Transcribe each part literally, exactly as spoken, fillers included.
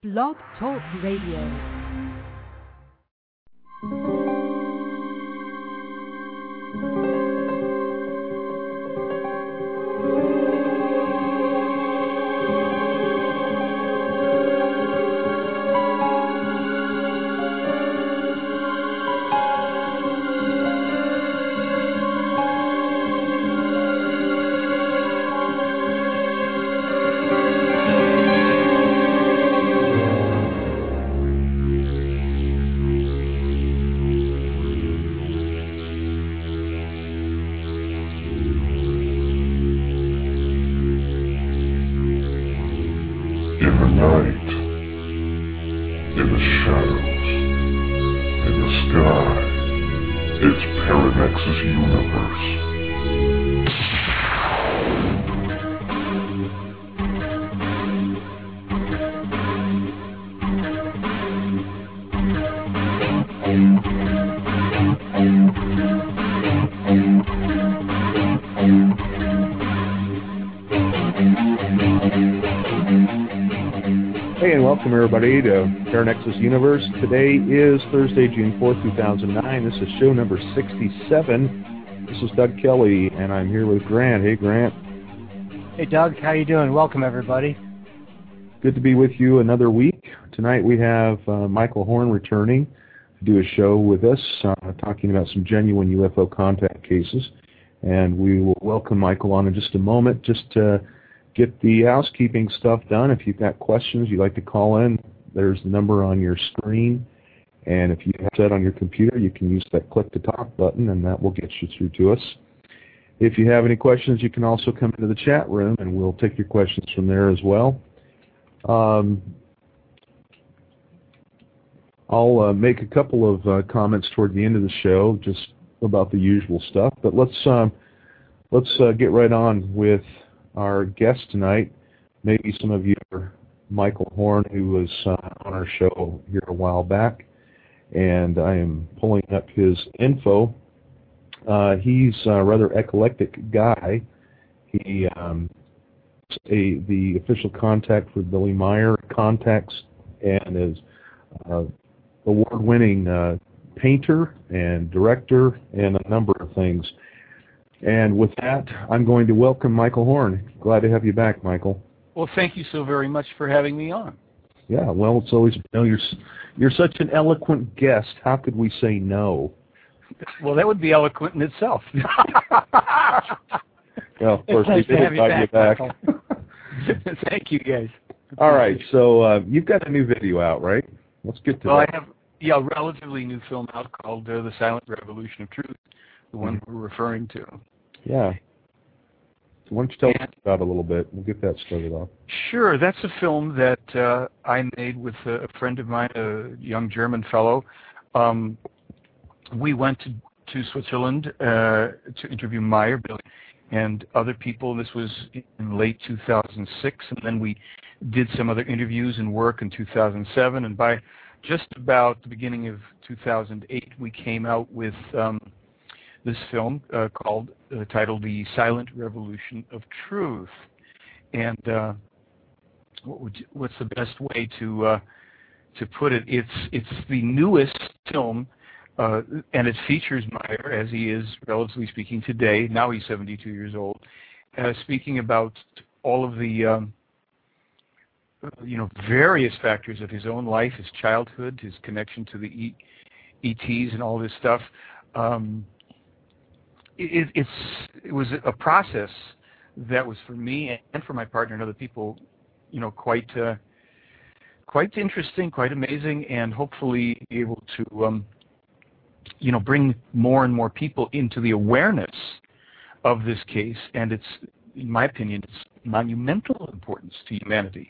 Blog Talk Radio. Everybody to Paranexus Universe. Today is Thursday, June fourth, two thousand nine. This is show number sixty-seven. This is Doug Kelly, and I'm here with Grant. Hey, Grant. Hey, Doug. How you doing? Welcome, everybody. Good to be with you another week. Tonight we have uh, Michael Horn returning to do a show with us, uh, talking about some genuine U F O contact cases. And we will welcome Michael on in just a moment. Just to get the housekeeping stuff done. If you've got questions you'd like to call in, there's the number on your screen. And if you have that on your computer, you can use that click to talk button, and that will get you through to us. If you have any questions, you can also come into the chat room, and we'll take your questions from there as well. Um, I'll uh, make a couple of uh, comments toward the end of the show, just about the usual stuff. But let's um, let's uh, get right on with our guest tonight. Maybe some of you are Michael Horn, who was uh, on our show here a while back, and I am pulling up his info. Uh, he's a rather eclectic guy. He um, is a, the official contact for Billy Meier Contacts, and is uh, award-winning uh, painter and director and a number of things. And with that, I'm going to welcome Michael Horn. Glad to have you back, Michael. Well, thank you so very much for having me on. Yeah, well, it's always, you know, you're, you're such an eloquent guest. How could we say no? Well, that would be eloquent in itself. Well, of course, nice we did invite you back. Thank you, guys. All right, so uh, you've got a new video out, right? Let's get to well, that. Well, I have yeah, a relatively new film out called uh, The Silent Revolution of Truth, the one mm-hmm. we're referring to. Yeah. So why don't you tell and, us about it a little bit? We'll get that started off. Sure. That's a film that uh, I made with a friend of mine, a young German fellow. Um, we went to, to Switzerland uh, to interview Meier, Billy, and other people. This was in late two thousand six, and then we did some other interviews and work in two thousand seven, and by just about the beginning of two thousand eight, we came out with Um, this film uh, called, uh, titled The Silent Revolution of Truth. And uh, what would you, what's the best way to uh, to put it? It's it's the newest film, uh, and it features Meier, as he is, relatively speaking, today. Now he's seventy-two years old, uh, speaking about all of the um, you know various factors of his own life, his childhood, his connection to the e- E Ts and all this stuff. Um, It, it's, it was a process that was for me and for my partner and other people, you know, quite uh, quite interesting, quite amazing, and hopefully be able to, um, you know, bring more and more people into the awareness of this case. And it's, in my opinion, it's monumental importance to humanity.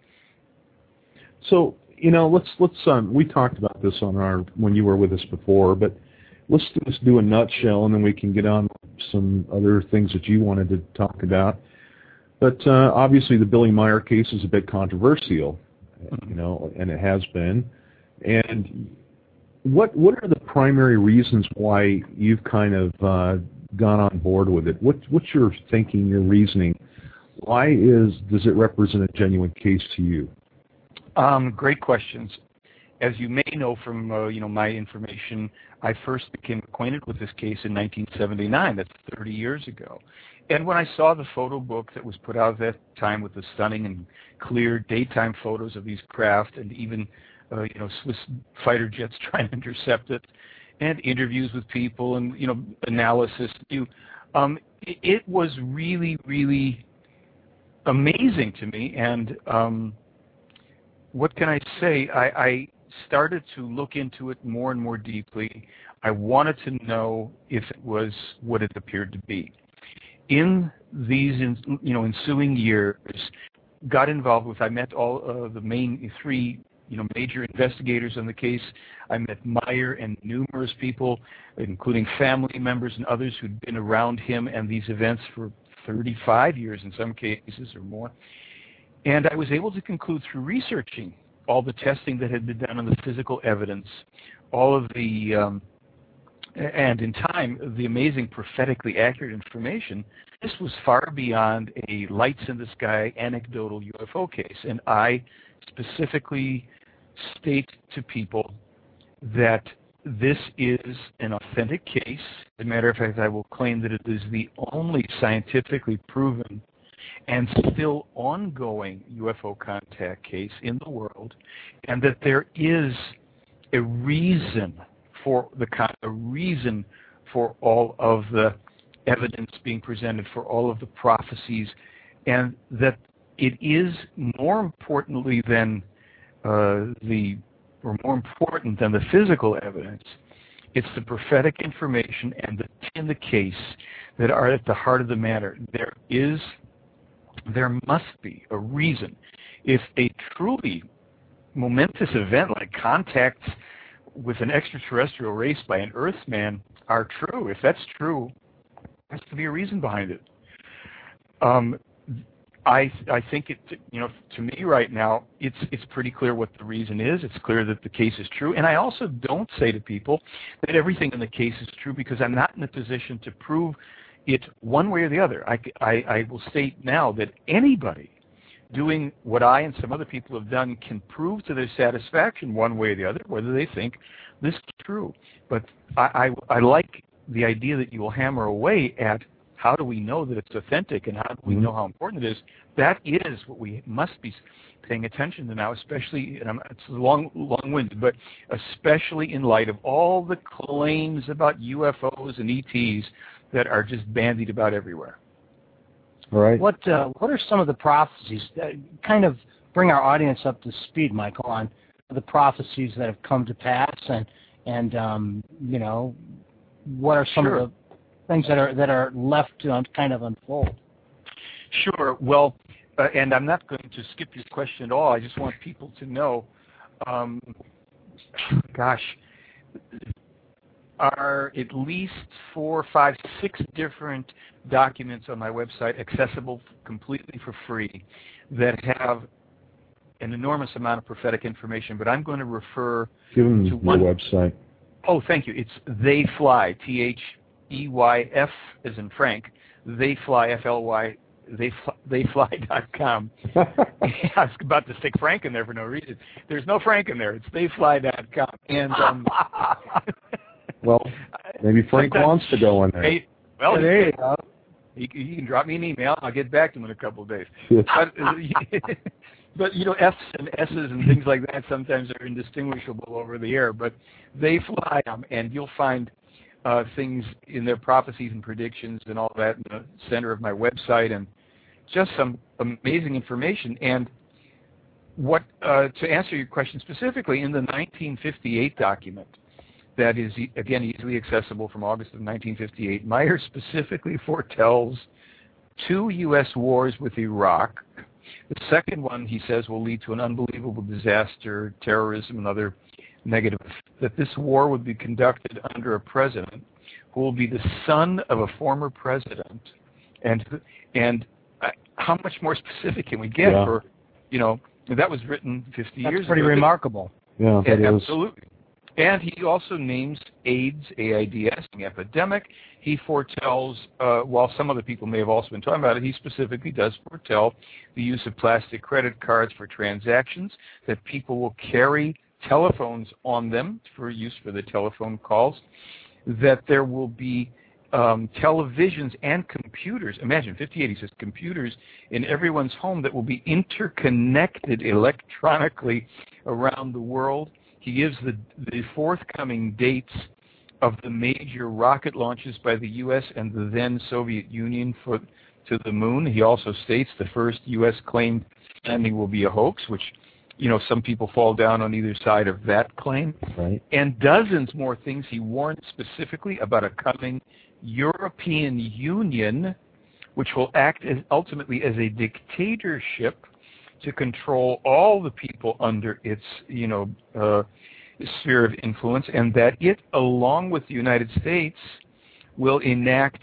So, you know, let's let's um, we talked about this on our when you were with us before, but let's just do a nutshell, and then we can get on some other things that you wanted to talk about. But uh, obviously, the Billy Meier case is a bit controversial, you know, and it has been. And what what are the primary reasons why you've kind of uh, gone on board with it? What what's your thinking, your reasoning? Why is does it represent a genuine case to you? Um, great questions. As you may know from uh, you know my information, I first became acquainted with this case in nineteen seventy-nine. That's thirty years ago. And when I saw the photo book that was put out at that time with the stunning and clear daytime photos of these craft, and even uh, you know Swiss fighter jets trying to intercept it, and interviews with people, and you know analysis, you, um, it, it was really really amazing to me. And um, what can I say? I, I started to look into it more and more deeply. I wanted to know if it was what it appeared to be. In these, you know, ensuing years, got involved with. I met all uh, the main three, you know, major investigators on the case. I met Meyer and numerous people, including family members and others who'd been around him and these events for thirty-five years in some cases or more. And I was able to conclude through researching all the testing that had been done on the physical evidence, all of the, um, and in time, the amazing prophetically accurate information. This was far beyond a lights-in-the-sky anecdotal U F O case. And I specifically state to people that this is an authentic case. As a matter of fact, I will claim that it is the only scientifically proven and still ongoing U F O contact case in the world, and that there is a reason for the a reason for all of the evidence being presented, for all of the prophecies, and that it is more importantly than uh, the or more important than the physical evidence. It's the prophetic information and the in the case that are at the heart of the matter. There is There must be a reason. If a truly momentous event like contacts with an extraterrestrial race by an Earthman are true, if that's true, there has to be a reason behind it. Um, I I think it, you know, to me right now, it's it's pretty clear what the reason is. It's clear that the case is true, and I also don't say to people that everything in the case is true, because I'm not in a position to prove it one way or the other. I, I, I will state now that anybody doing what I and some other people have done can prove to their satisfaction one way or the other whether they think this is true. But I, I, I like the idea that you will hammer away at how do we know that it's authentic and how do we mm-hmm. know how important it is. That is what we must be paying attention to now, especially, and I'm, it's long, long-winded, but especially in light of all the claims about U F Os and E Ts that are just bandied about everywhere. All right. What uh, what are some of the prophecies that kind of bring our audience up to speed, Michael, on the prophecies that have come to pass, and and um, you know, what are some sure. of the things that are that are left to kind of unfold? Sure. Well, uh, and I'm not going to skip your question at all. I just want people to know. Um, gosh. Are at least four, five, six different documents on my website accessible completely for free that have an enormous amount of prophetic information, but I'm going to refer Give them to one website. Oh, thank you. It's They Fly, T H E Y F as in Frank, They Fly, F L Y, they they fly dot com. I was about to stick Frank in there for no reason. There's no Frank in there. It's they fly dot com. And um, well, maybe Frank wants to go in there. Hey, well, there you go. He, he can drop me an email. I'll get back to him in a couple of days. but, but, you know, F's and S's and things like that sometimes are indistinguishable over the air. But they fly them, and you'll find uh, things in their prophecies and predictions and all that in the center of my website, and just some amazing information. And what uh, to answer your question specifically, in the nineteen fifty-eight document, that is, again, easily accessible from August of nineteen fifty-eight, Meyer specifically foretells two U S wars with Iraq. The second one, he says, will lead to an unbelievable disaster, terrorism, and other negative, that this war would be conducted under a president who will be the son of a former president. And and uh, how much more specific can we get yeah. for, you know, that was written fifty That's years ago. pretty remarkable. Yeah, that yeah is. absolutely. And he also names AIDS, A I D S, an epidemic. He foretells, uh, while some other people may have also been talking about it, he specifically does foretell the use of plastic credit cards for transactions, that people will carry telephones on them for use for the telephone calls, that there will be um, televisions and computers. Imagine, fifty-eight, he says, computers in everyone's home that will be interconnected electronically around the world. He gives the, the forthcoming dates of the major rocket launches by the U S and the then Soviet Union for, to the moon. He also states the first U S claimed landing will be a hoax, which, you know, some people fall down on either side of that claim. Right. And dozens more things. He warned specifically about a coming European Union, which will act as ultimately as a dictatorship to control all the people under its, you know, uh, sphere of influence, and that it, along with the United States, will enact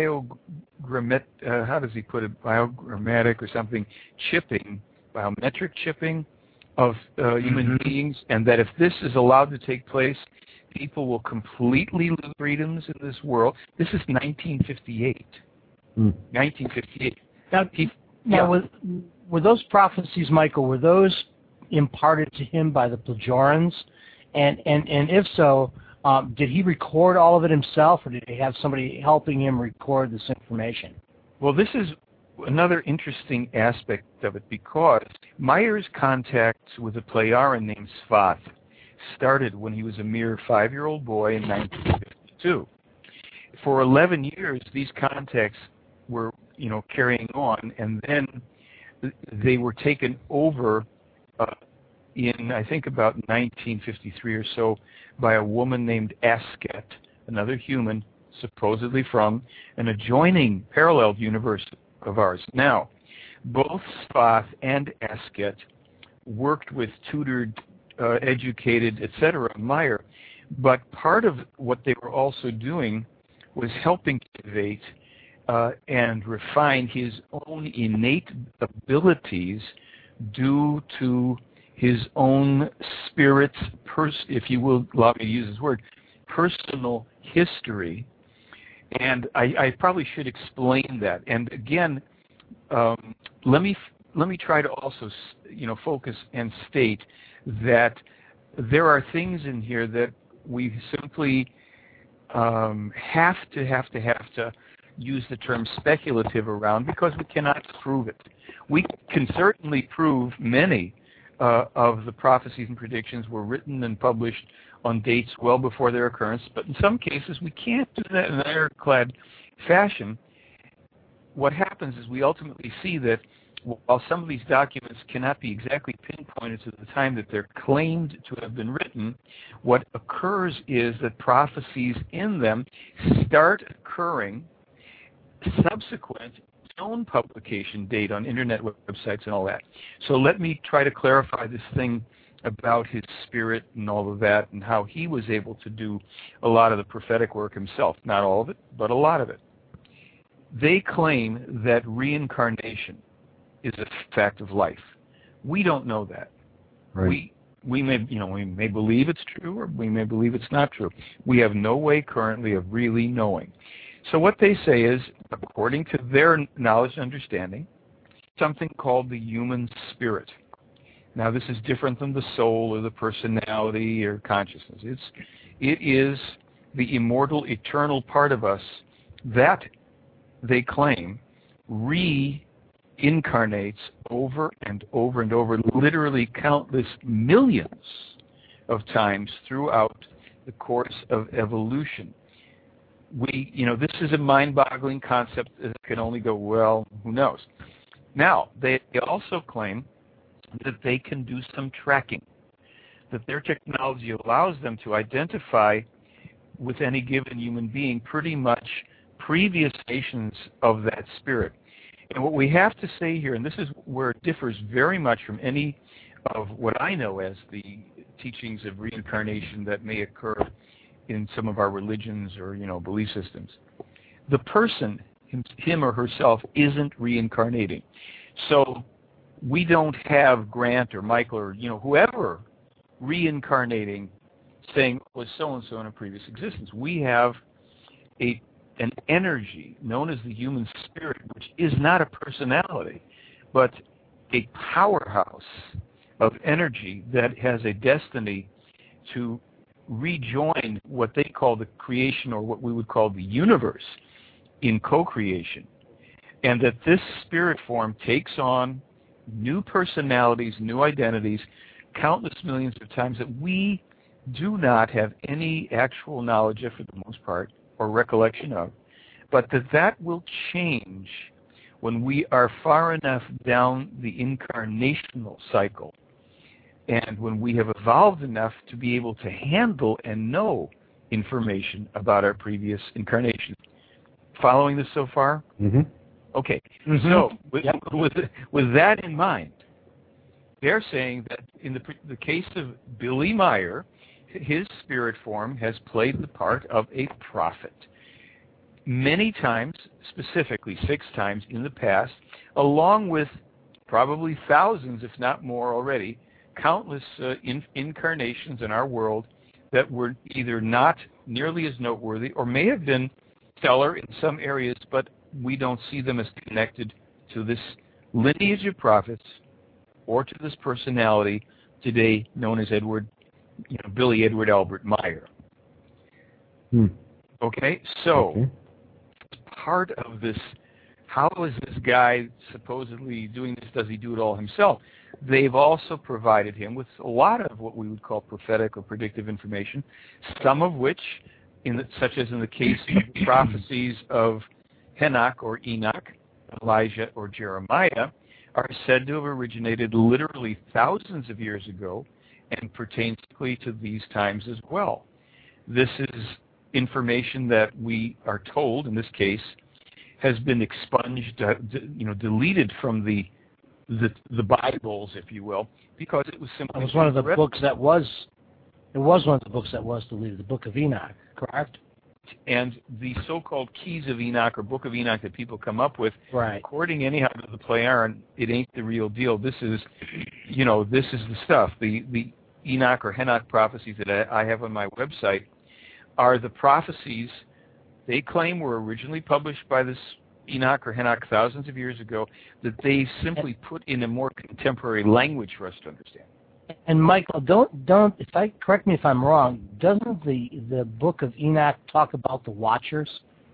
biogrammet, uh, how does he put it, biogrammatic or something, chipping, biometric chipping of uh, human mm-hmm. beings, and that if this is allowed to take place, people will completely lose freedoms in this world. This is nineteen fifty-eight. Mm. nineteen fifty-eight. Now, he, now yeah. were, were those prophecies, Michael, were those imparted to him by the Plejorans? And, and, and if so, um, did he record all of it himself, or did he have somebody helping him record this information? Well, this is another interesting aspect of it, because Meyer's contacts with a Plejaran named Svath started when he was a mere five-year-old boy in nineteen fifty-two. For eleven years, these contacts were, you know, carrying on, and then they were taken over uh, in, I think, about nineteen fifty-three or so by a woman named Asket, another human, supposedly from an adjoining parallel universe of ours. Now, both Svath and Asket worked with tutored, uh, educated, et cetera, Meyer, but part of what they were also doing was helping cultivate uh, and refine his own innate abilities due to his own spirit's, pers- if you will allow me to use this word, personal history. And I, I probably should explain that. And again, um, let me let me try to also, you know, focus and state that there are things in here that we simply um, have to have to have to use the term speculative around, because we cannot prove it. We can certainly prove many uh, of the prophecies and predictions were written and published on dates well before their occurrence, but in some cases we can't do that in an ironclad fashion. What happens is we ultimately see that while some of these documents cannot be exactly pinpointed to the time that they're claimed to have been written, what occurs is that prophecies in them start occurring subsequent known publication date on internet websites and all that. So let me try to clarify this thing about his spirit and all of that, and how he was able to do a lot of the prophetic work himself. Not all of it, but a lot of it. They claim that reincarnation is a fact of life. We don't know that. Right. We we may you know we may believe it's true, or we may believe it's not true. We have no way currently of really knowing. So what they say is, according to their knowledge and understanding, something called the human spirit. Now, this is different than the soul or the personality or consciousness. It's, it is the immortal, eternal part of us that, they claim, reincarnates over and over and over, literally countless millions of times throughout the course of evolution. We, you know, this is a mind-boggling concept that can only go, well, who knows? Now, they also claim that they can do some tracking, that their technology allows them to identify with any given human being pretty much previous stations of that spirit. And what we have to say here, and this is where it differs very much from any of what I know as the teachings of reincarnation that may occur in some of our religions or, you know, belief systems. The person, him, him or herself, isn't reincarnating. So we don't have Grant or Michael or, you know, whoever reincarnating saying was so-and-so in a previous existence. We have a an energy known as the human spirit, which is not a personality, but a powerhouse of energy that has a destiny to rejoin what they call the creation, or what we would call the universe, in co-creation. And that this spirit form takes on new personalities, new identities, countless millions of times that we do not have any actual knowledge of, for the most part, or recollection of, but that that will change when we are far enough down the incarnational cycle, and when we have evolved enough to be able to handle and know information about our previous incarnations. Following this so far? Mm-hmm. Okay. Mm-hmm. So, with, Yep. with with that in mind, they're saying that in the the case of Billy Meier, his spirit form has played the part of a prophet. Many times, specifically six times in the past, along with probably thousands, if not more already, countless uh, in, incarnations in our world that were either not nearly as noteworthy or may have been stellar in some areas, but we don't see them as connected to this lineage of prophets or to this personality today known as Edward, you know, Billy Edward Albert Meier. Hmm. Okay, so Okay. part of this, how is this guy supposedly doing this? Does he do it all himself? They've also provided him with a lot of what we would call prophetic or predictive information, some of which, in the, such as in the case of the prophecies of Enoch or Enoch, Elijah or Jeremiah, are said to have originated literally thousands of years ago and pertain to these times as well. This is information that we are told, in this case, has been expunged, uh, d- you know, deleted from the, the the Bibles, if you will, because it was simply. It was one of the read- books that was. It was one of the books that was deleted, the Book of Enoch, correct? And the so-called Keys of Enoch or Book of Enoch that people come up with, Right. according anyhow to the Playaran, it ain't the real deal. This is, you know, this is the stuff. The the Enoch or Enoch prophecies that I, I have on my website are the prophecies they claim were originally published by this Enoch or Enoch thousands of years ago, that they simply put in a more contemporary language for us to understand. And Michael, don't don't if I correct me if I'm wrong, doesn't the the Book of Enoch talk about the Watchers?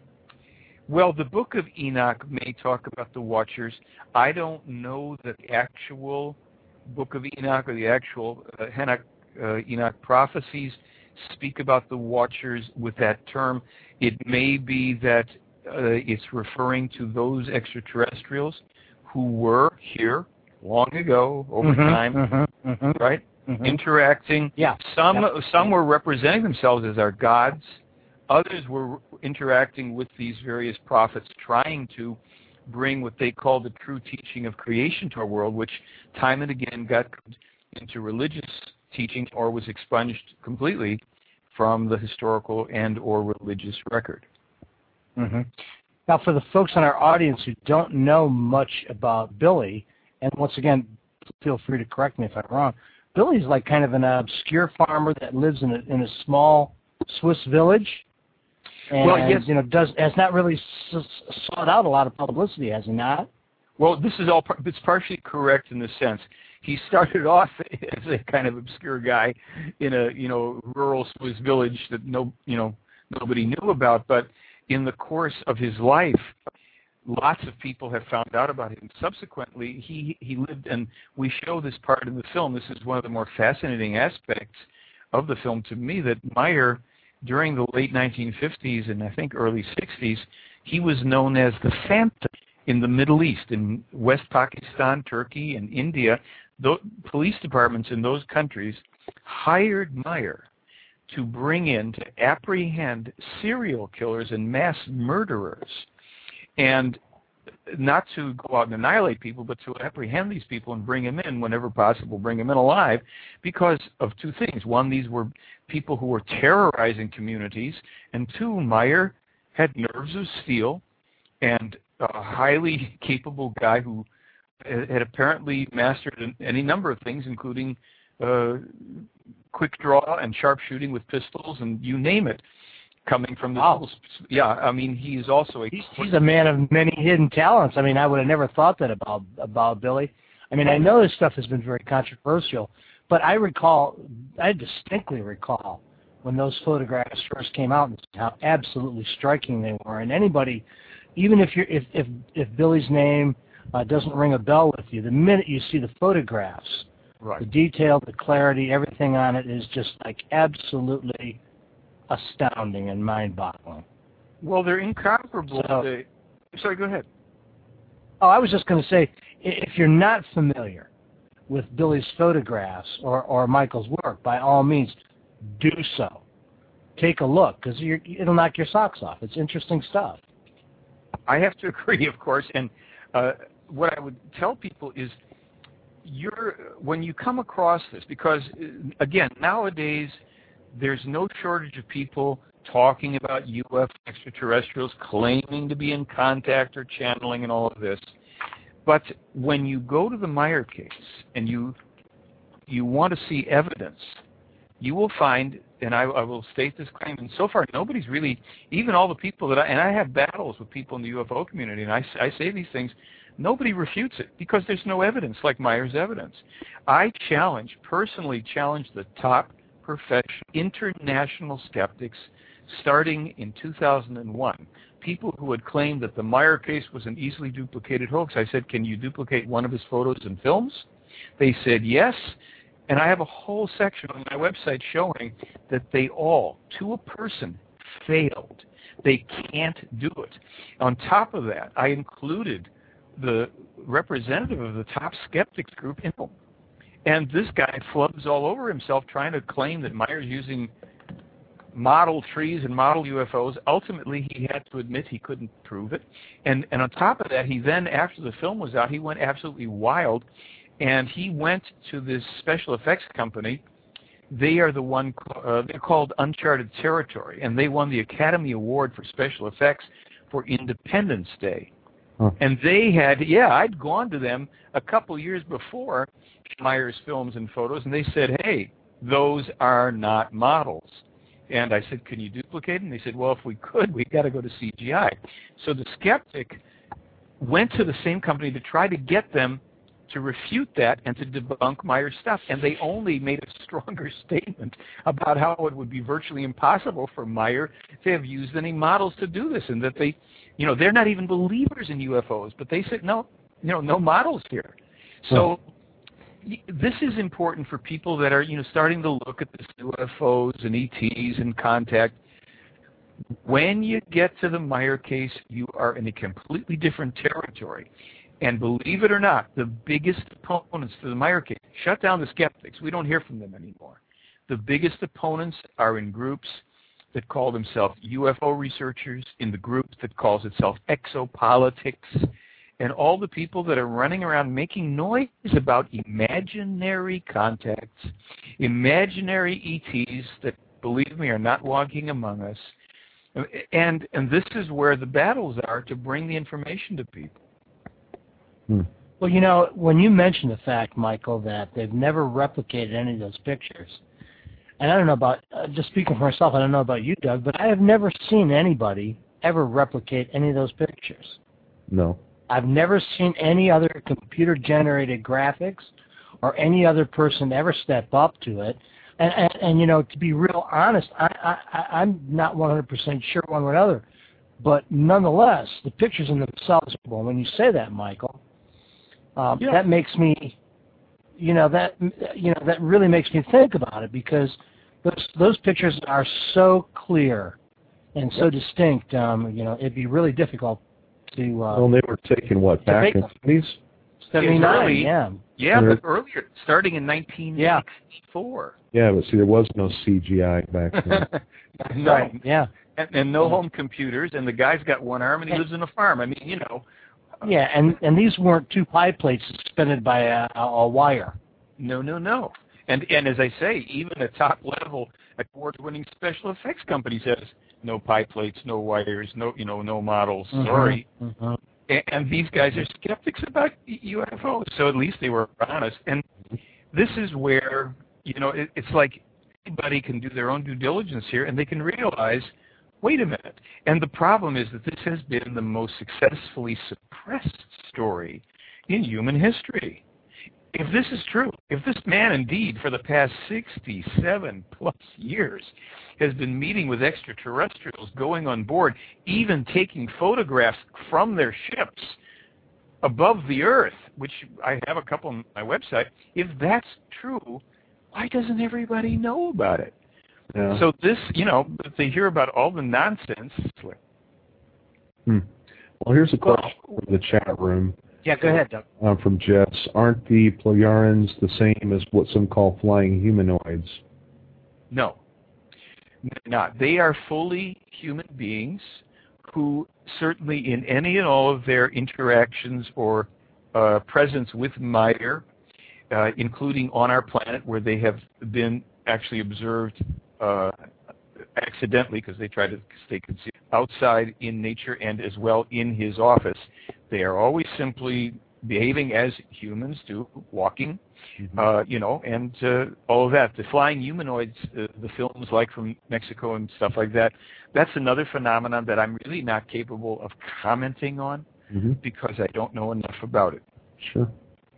Well, the Book of Enoch may talk about the Watchers. I don't know that the actual Book of Enoch or the actual uh, Enoch, uh, Enoch prophecies speak about the Watchers with that term. It may be that uh, it's referring to those extraterrestrials who were here long ago, over mm-hmm, time, mm-hmm, mm-hmm, right? Mm-hmm. Interacting. Yeah. Some Yep. some were representing themselves as our gods. Others were interacting with these various prophets, trying to bring what they call the true teaching of creation to our world, which time and again got into religious teaching or was expunged completely from the historical and or religious record. Mm-hmm. Now, for the folks in our audience who don't know much about Billy, and once again, feel free to correct me if I'm wrong, Billy's like kind of an obscure farmer that lives in a, in a small Swiss village, and Well, yes. you know does has not really s- sought out a lot of publicity, has he not? Well, this is all par- it's partially correct in the sense he started off as a kind of obscure guy in a you know rural Swiss village that no you know nobody knew about, but in the course of his life, lots of people have found out about him. Subsequently, he he lived, and we show this part in the film. This is one of the more fascinating aspects of the film to me, that Meier, during the late nineteen fifties and I think early sixties, he was known as the Phantom in the Middle East, in West Pakistan, Turkey, and India. The police departments in those countries hired Meier to bring in, to apprehend serial killers and mass murderers, and not to go out and annihilate people, but to apprehend these people and bring them in whenever possible, bring them in alive, because of two things. One, these were people who were terrorizing communities, and two, Meier had nerves of steel and a highly capable guy who had apparently mastered any number of things, including uh, quick draw and sharpshooting with pistols and you name it, coming from the wow. yeah. I mean, he is also a he's, he's a man of many hidden talents. I mean, I would have never thought that about about Billy. I mean, I know this stuff has been very controversial, but I recall, I distinctly recall when those photographs first came out and how absolutely striking they were. And anybody, even if you're if if, if Billy's name uh, doesn't ring a bell with you, the minute you see the photographs, right. the detail, the clarity, everything on it is just like absolutely astounding and mind-boggling. Well, they're incomparable. So, they, sorry, go ahead. Oh, I was just going to say, if you're not familiar with Billy's photographs or, or Michael's work, by all means, do so. Take a look, because it'll knock your socks off. It's interesting stuff. I have to agree, of course, and uh, what I would tell people is, you're when you come across this, because, again, nowadays, there's no shortage of people talking about U F O extraterrestrials, claiming to be in contact or channeling and all of this. But when you go to the Meyer case and you you want to see evidence, you will find, and I, I will state this claim, and so far nobody's really, even all the people that I, and I have battles with people in the U F O community, and I, I say these things, nobody refutes it because there's no evidence like Meyer's evidence. I challenge, personally challenge the top professional international skeptics starting in two thousand one. People who had claimed that the Meyer case was an easily duplicated hoax. I said, can you duplicate one of his photos and films? They said yes. And I have a whole section on my website showing that they all, to a person, failed. They can't do it. On top of that, I included the representative of the top skeptics group in them. And this guy flubs all over himself trying to claim that Meyer's using model trees and model U F Os. Ultimately, he had to admit he couldn't prove it. And, and on top of that, he then, after the film was out, he went absolutely wild. And he went to this special effects company. They are the one, uh, they're called Uncharted Territory, and they won the Academy Award for Special Effects for Independence Day. Huh. And they had, yeah, I'd gone to them a couple years before Meyer's films and photos, and they said, hey, those are not models. And I said, can you duplicate them? They said, well, if we could, we've got to go to C G I. So the skeptic went to the same company to try to get them to refute that and to debunk Meyer's stuff. And they only made a stronger statement about how it would be virtually impossible for Meyer to have used any models to do this, and that they, you know, they're not even believers in U F Os, but they said, no, you know, no models here. So this is important for people that are, you know, starting to look at this U F Os and E Ts and contact. When you get to the Meyer case, you are in a completely different territory. And believe it or not, the biggest opponents to the Meyer case, shut down the skeptics. We don't hear from them anymore. The biggest opponents are in groups that call themselves U F O researchers, in the group that calls itself exopolitics, and all the people that are running around making noise about imaginary contacts, imaginary E Ts that, believe me, are not walking among us. And, and this is where the battles are to bring the information to people. Hmm. Well, you know, when you mention the fact, Michael, that they've never replicated any of those pictures, and I don't know about, uh, just speaking for myself, I don't know about you, Doug, but I have never seen anybody ever replicate any of those pictures. No. I've never seen any other computer-generated graphics or any other person ever step up to it. And, and, and you know, to be real honest, I, I, I'm not one hundred percent sure one way or another, but nonetheless, the pictures in themselves, well, when you say that, Michael, Um, yeah. that makes me, you know, that you know that really makes me think about it, because those those pictures are so clear and so distinct. Um, you know, it'd be really difficult to. Uh, well, they were taken what back in the seventy-nine, yeah, yeah, but earlier, starting in nineteen sixty-four. Yeah, but see, there was no C G I back then. No, right. Yeah, and, and no home computers, and the guy's got one arm and he lives in a farm. I mean, you know. Yeah, and, and these weren't two pie plates suspended by a, a, a wire. No, no, no. And and as I say, even a top level award-winning special effects company says no pie plates, no wires, no you know no models. Mm-hmm. Sorry. Mm-hmm. And, and these guys are skeptics about U F Os, so at least they were honest. And this is where you know, it, it's like anybody can do their own due diligence here, and they can realize, wait a minute. And the problem is that this has been the most successfully suppressed story in human history. If this is true, if this man indeed for the past sixty-seven plus years has been meeting with extraterrestrials, going on board, even taking photographs from their ships above the Earth, which I have a couple on my website, if that's true, why doesn't everybody know about it? Yeah. So this, you know, they hear about all the nonsense. Hmm. Well, here's a question from the chat room. Yeah, go ahead, Doug. Uh, from Jess. Aren't the Plejarians the same as what some call flying humanoids? No, they're not. They are fully human beings who certainly in any and all of their interactions or uh, presence with Meyer, uh, including on our planet where they have been actually observed uh, accidentally because they try to stay concealed outside in nature and as well in his office, they are always simply behaving as humans do, walking, mm-hmm. uh, you know, and uh, all of that. The flying humanoids, uh, the films like from Mexico and stuff like that, that's another phenomenon that I'm really not capable of commenting on mm-hmm. because I don't know enough about it. Sure.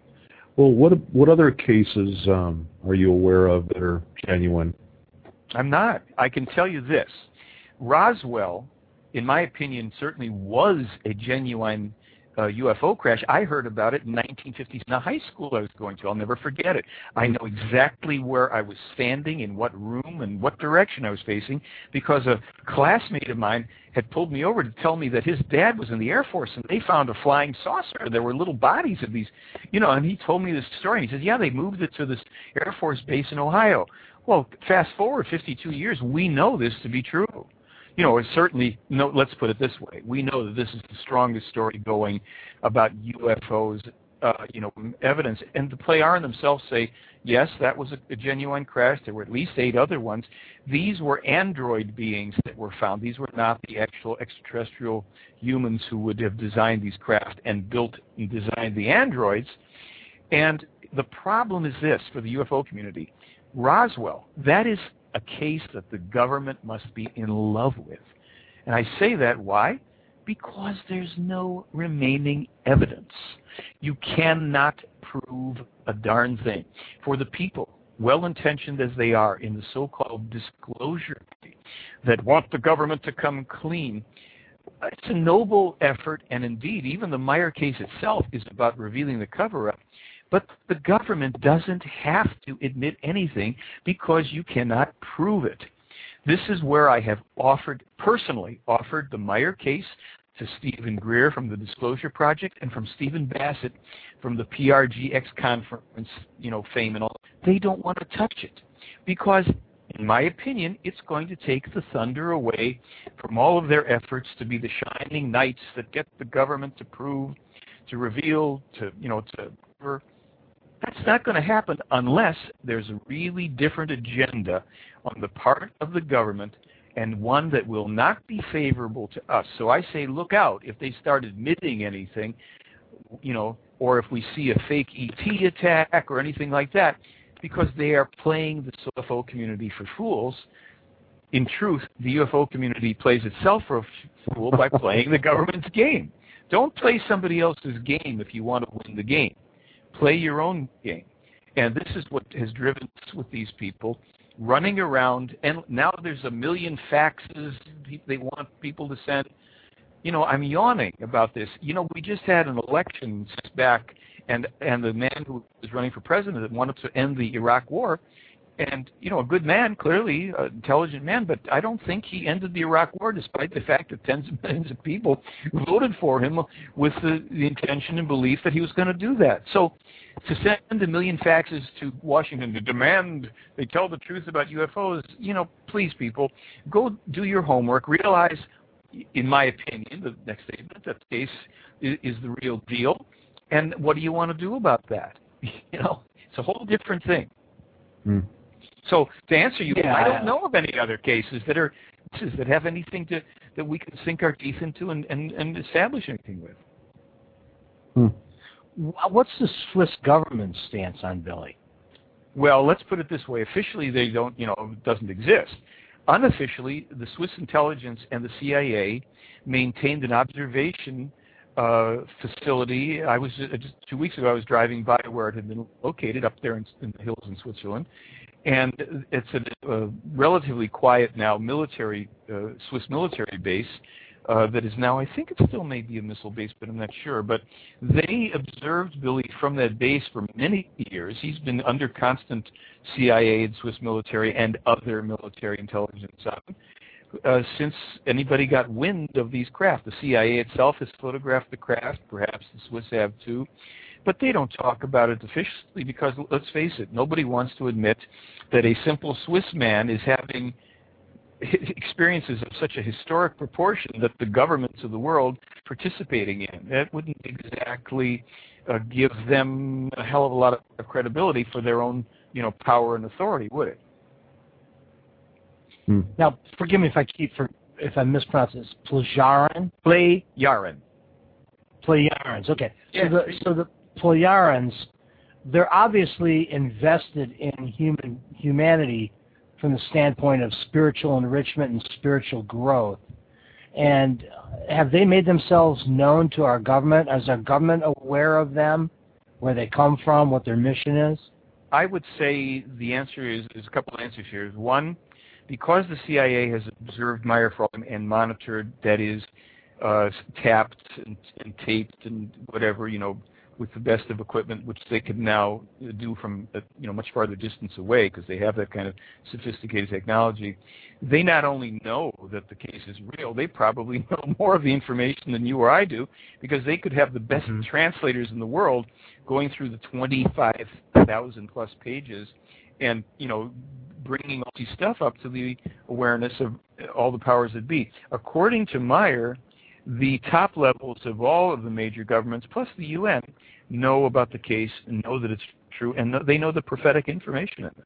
Well, what what other cases um, are you aware of that are genuine? I'm not. I can tell you this. Roswell, in my opinion, certainly was a genuine uh, U F O crash. I heard about it in nineteen fifties in a high school I was going to. I'll never forget it. I know exactly where I was standing, in what room, and what direction I was facing, because a classmate of mine had pulled me over to tell me that his dad was in the Air Force, and they found a flying saucer. There were little bodies of these, you know, and he told me this story. And he says, yeah, they moved it to this Air Force base in Ohio. Well, fast forward fifty-two years, we know this to be true. You know, it's certainly, no, let's put it this way. We know that this is the strongest story going about U F Os, uh, you know, evidence. And the Plejaren themselves say, yes, that was a, a genuine crash. There were at least eight other ones. These were android beings that were found. These were not the actual extraterrestrial humans who would have designed these craft and built and designed the androids. And the problem is this for the U F O community. Roswell, that is a case that the government must be in love with. And I say that, why? Because there's no remaining evidence. You cannot prove a darn thing. For the people, well-intentioned as they are in the so-called disclosure that want the government to come clean, it's a noble effort, and indeed, even the Meyer case itself is about revealing the cover-up. But the government doesn't have to admit anything because you cannot prove it. This is where I have offered, personally offered the Meyer case to Stephen Greer from the Disclosure Project and from Stephen Bassett from the P R G X conference, you know, fame and all. They don't want to touch it because, in my opinion, it's going to take the thunder away from all of their efforts to be the shining knights that get the government to prove, to reveal, to, you know, to... That's not going to happen unless there's a really different agenda on the part of the government and one that will not be favorable to us. So I say look out if they start admitting anything, you know, or if we see a fake E T attack or anything like that, because they are playing the U F O community for fools. In truth, the U F O community plays itself for a fool by playing the government's game. Don't play somebody else's game if you want to win the game. Play your own game. And this is what has driven us with these people running around. And now there's a million faxes they want people to send. You know, I'm yawning about this. You know, we just had an election back, and, and the man who was running for president wanted to end the Iraq war. And, you know, a good man, clearly, an intelligent man, but I don't think he ended the Iraq war despite the fact that tens of millions of people voted for him with the, the intention and belief that he was going to do that. So to send a million faxes to Washington to demand they tell the truth about U F Os, you know, please, people, go do your homework. Realize, in my opinion, the next statement, that the case is, is the real deal. And what do you want to do about that? You know, it's a whole different thing. Hmm. So to answer you, yeah, I don't know of any other cases that are that have anything to that we can sink our teeth into and, and, and establish anything with. Hmm. What's the Swiss government's stance on Billy? Well, let's put it this way. Officially, they don't, you know, it doesn't exist. Unofficially, the Swiss intelligence and the C I A maintained an observation uh, facility. I was uh, just two weeks ago. I was driving by where it had been located up there in, in the hills in Switzerland, and it's a, a relatively quiet now military uh, Swiss military base. Uh, that is now, I think it still may be a missile base, but I'm not sure. But they observed Billy from that base for many years. He's been under constant C I A and Swiss military and other military intelligence uh, since anybody got wind of these craft. The C I A itself has photographed the craft, perhaps the Swiss have too, but they don't talk about it officially because, let's face it, nobody wants to admit that a simple Swiss man is having experiences of such a historic proportion that the governments of the world participating in. That wouldn't exactly uh, give them a hell of a lot of credibility for their own, you know, power and authority, would it? Hmm. Now, forgive me if I keep for if I mispronounce this. Plejaren? Plejaren. Plejarens. Okay. Yeah. So the so the Plejarens, they're obviously invested in human humanity from the standpoint of spiritual enrichment and spiritual growth. And have they made themselves known to our government? Is our government aware of them, where they come from, what their mission is? I would say the answer is, is a couple of answers here. One, because the C I A has observed Meyer Frolin and monitored, that is, uh, tapped and, and taped and whatever, you know, with the best of equipment, which they can now do from a, you know, much farther distance away because they have that kind of sophisticated technology. They not only know that the case is real, they probably know more of the information than you or I do because they could have the best mm-hmm. translators in the world going through the twenty-five thousand plus pages and, you know, bringing all these stuff up to the awareness of all the powers that be. According to Meyer, the top levels of all of the major governments, plus the U N, know about the case and know that it's true, and know, they know the prophetic information in it.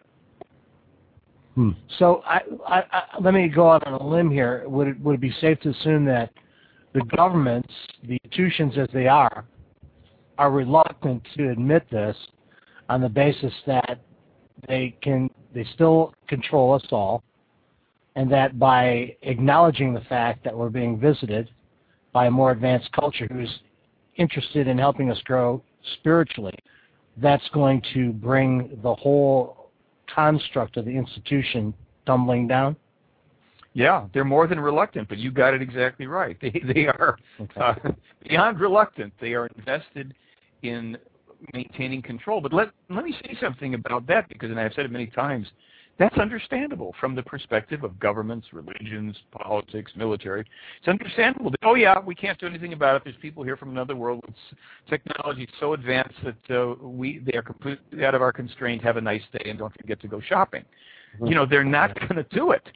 Hmm. So I, I, I, let me go out on a limb here. Would it, would it be safe to assume that the governments, the institutions as they are, are reluctant to admit this on the basis that they can, they still control us all, and that by acknowledging the fact that we're being visited by a more advanced culture who's interested in helping us grow spiritually, that's going to bring the whole construct of the institution tumbling down? Yeah, they're more than reluctant, but you got it exactly right. They they are okay. uh, beyond reluctant. They are invested in maintaining control. But let let me say something about that, because, and I've said it many times, that's understandable from the perspective of governments, religions, politics, military. It's understandable that, oh yeah, we can't do anything about it. There's people here from another world. It's technology so advanced that uh, we they are completely out of our constraint. Have a nice day and don't forget to go shopping. Mm-hmm. You know, they're not going to do it.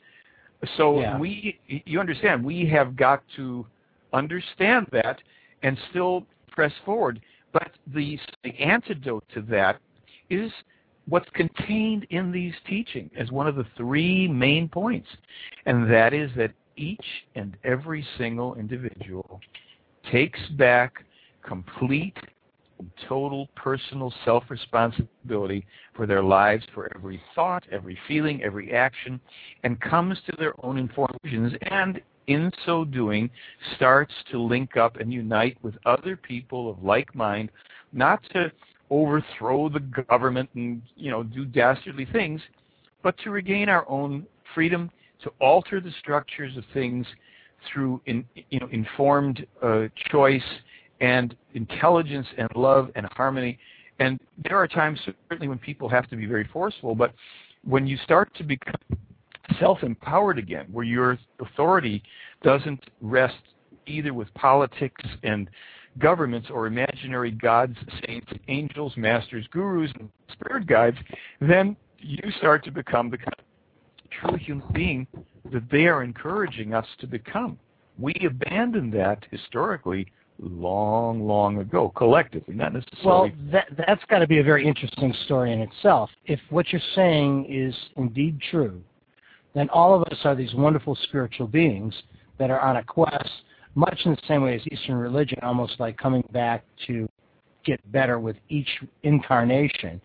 So yeah. we, you understand, we have got to understand that and still press forward. But the, the antidote to that is what's contained in these teachings as one of the three main points, and that is that each and every single individual takes back complete and total personal self-responsibility for their lives, for every thought, every feeling, every action, and comes to their own informed conclusions, and in so doing starts to link up and unite with other people of like mind, not to overthrow the government and, you know, do dastardly things, but to regain our own freedom, to alter the structures of things through, in, you know, informed uh, choice and intelligence and love and harmony. And there are times, certainly, when people have to be very forceful, but when you start to become self-empowered again, where your authority doesn't rest either with politics and governments or imaginary gods, saints, angels, masters, gurus, and spirit guides, then you start to become the kind of true human being that they are encouraging us to become. We abandoned that historically long, long ago, collectively, not necessarily. Well, that, that's got to be a very interesting story in itself. If what you're saying is indeed true, then all of us are these wonderful spiritual beings that are on a quest, much in the same way as Eastern religion, almost like coming back to get better with each incarnation.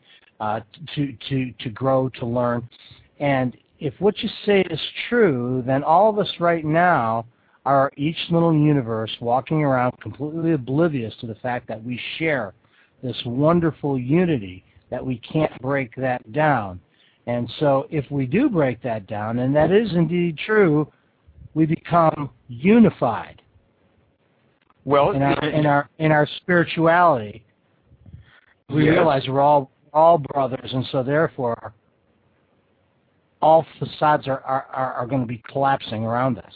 uh, to, to, to grow, to learn. And if what you say is true, then all of us right now are each little universe walking around completely oblivious to the fact that we share this wonderful unity, that we can't break that down. And so if we do break that down, and that is indeed true, we become unified well, in our, in our, in our spirituality. We yes. realize we're all, all brothers, and so therefore all facades are, are, are, are going to be collapsing around us.